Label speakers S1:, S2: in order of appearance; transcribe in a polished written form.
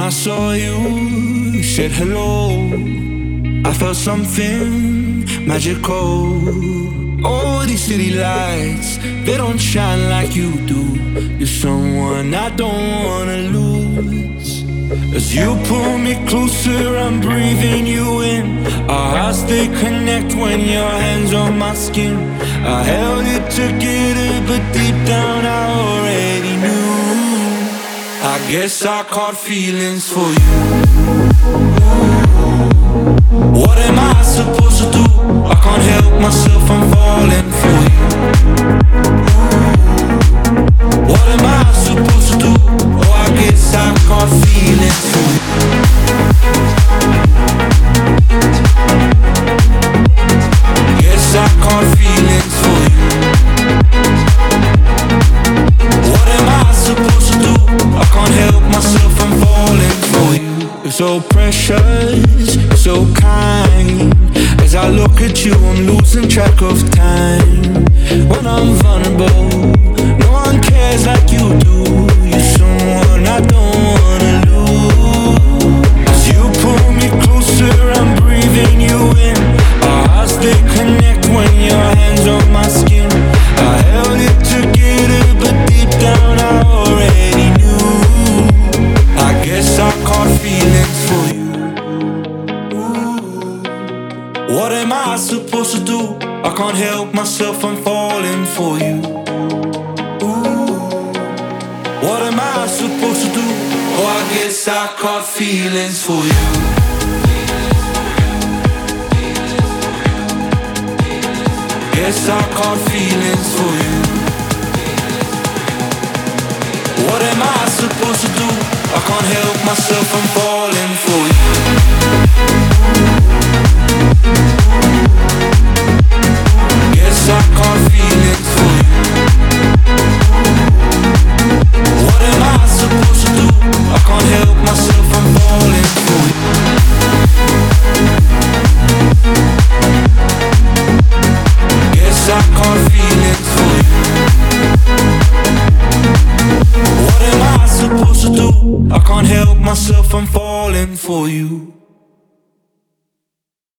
S1: I saw you, said hello, I felt something magical. All these city lights, they don't shine like you do. You're someone I don't wanna lose. As you pull me closer, I'm breathing you in. Our hearts, they connect when your hands on my skin. I held it together, but deep down I already knew. I guess I caught feelings for you. What am I supposed to do? I can't help myself, I'm falling for you. What am I supposed to do? Oh, I guess I caught feelings for you. Guess I caught feelings for you. What am I supposed to do? I can't help myself, I'm falling for you. You're so precious, you're so kind. As I look at you, I'm losing track of time. When I'm vulnerable, no one cares like you do. You're someone I don't wanna lose. As you pull me closer, I'm breathing you in. Our hearts, they connect when your hands on my skin. I held it together, but deep down I already knew. I guess I caught feelings for you. What am I supposed to do? I can't help myself, I'm falling for you. What am I supposed to do? Oh, I guess I caught feelings for you. Guess I caught feelings for you. What am I supposed to do? I can't help myself, I'm falling for you. Guess I caught feelings for you. What am I supposed to do? I can't help myself, I'm falling for you. Guess I caught feelings for you. What am I supposed to do? I can't help myself, I'm falling for you.